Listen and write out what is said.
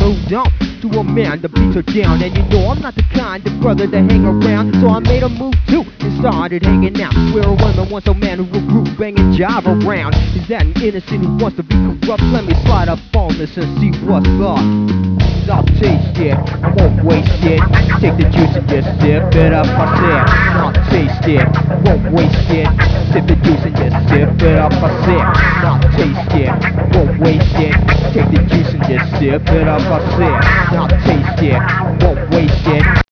moved on to a man to beat her down. And you know I'm not the kind of brother to hang around, so I made a move too and started hanging out where a woman wants a man who will group bang and jive around. Is that an innocent who wants to be corrupt? Let me slide up on this and see what's up. I'll taste it, I won't waste it. Take the juice and just sip it up. I said, I'll taste it, won't waste it. Sip the juice and just sip it up. I said, I'll taste it, won't waste it. Take the juice and just sip it up. I said, I'll taste it, won't waste it.